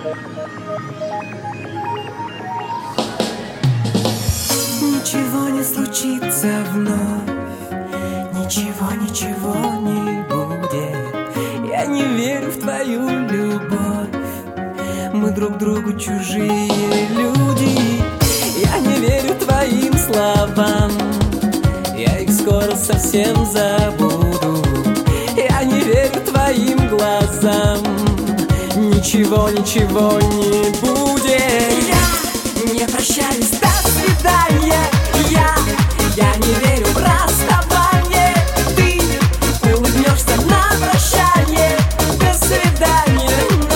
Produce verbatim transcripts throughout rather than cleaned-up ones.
Ничего не случится вновь, ничего, ничего не будет. Я не верю в твою любовь, мы друг другу чужие люди. Я не верю твоим словам, я их скоро совсем забуду. Я не верю твоим глазам, ничего, ничего не будет. Я не прощаюсь, до свидания. Я, я не верю в расставание. Ты улыбнешься на прощание. До свидания.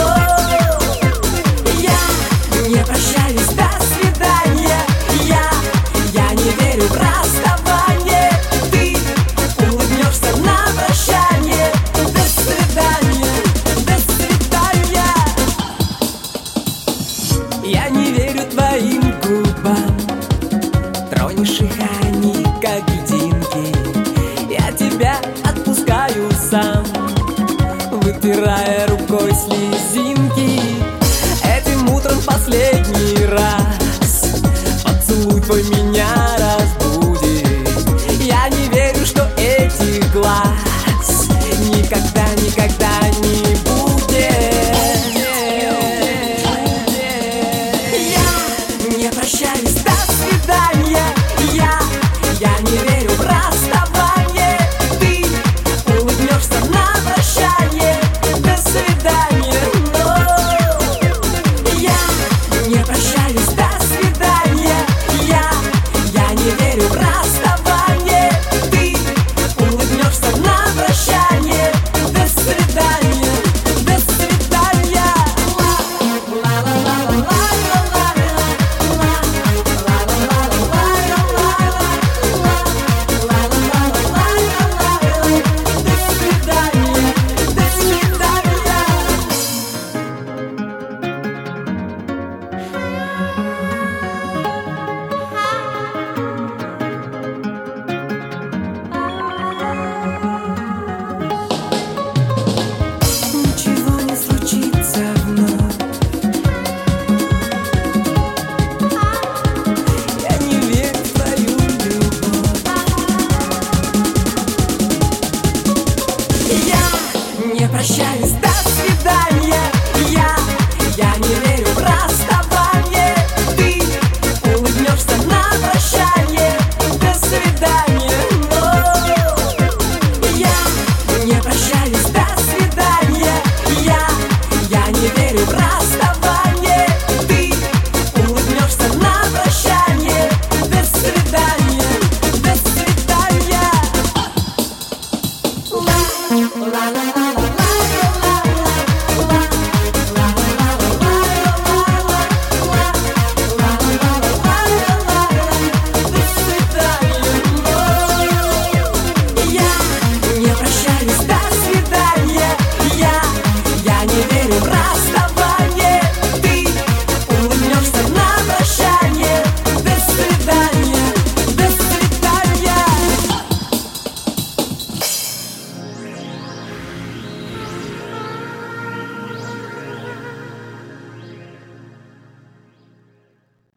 Но я не прощаюсь, до свидания. Я, я не верю в расставание. Ты улыбнешься на прощание. До свидания, до свидания. Я не верю твоим губам, тронешь их они, как льдинки. Я тебя отпускаю сам, вытирая рукой слезинки. Этим утром последний раз поцелуй твой меня разбудит. Я не верю, что этих глаз никогда, никогда не будет. Я не прощаюсь, до свидания. Я, я не верю